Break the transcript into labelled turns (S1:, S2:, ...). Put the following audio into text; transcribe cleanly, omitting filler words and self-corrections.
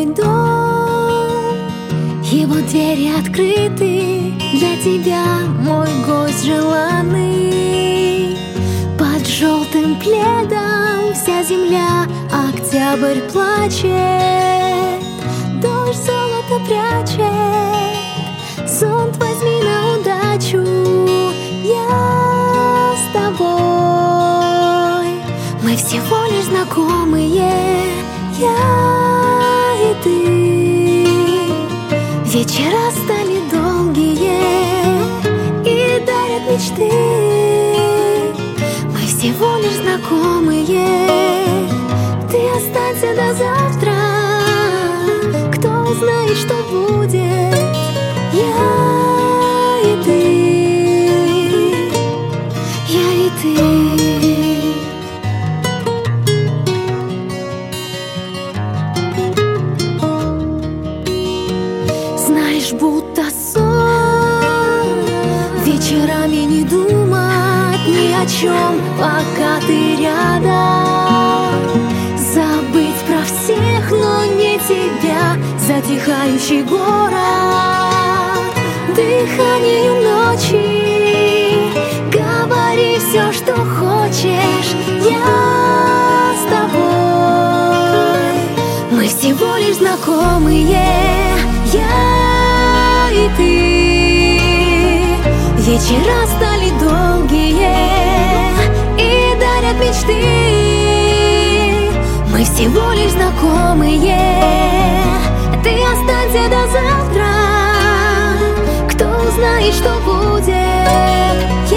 S1: мой дом, его двери открыты для тебя, мой гость желанный. Под желтым пледом вся земля, октябрь плачет, дождь золото прячет. Зонт возьми на удачу, я с тобой. Мы всего лишь знакомые, я и ты. Вечера стали долгие и дарят мечты. Мы всего лишь знакомые, ты останься до завтра. Кто знает, что будет, я и ты, я и ты. Знаешь, будто сон, вечерами не думать ни о чем, пока ты рядом. Забыть про всех, но не тебя, затихающий город, дыханию ночи. Говори все, что хочешь, я с тобой. Мы всего лишь знакомые, я и ты. Вечера стали долгие и дарят мечты. Мы всего лишь знакомые, ты останься до завтра. Кто узнает, что будет,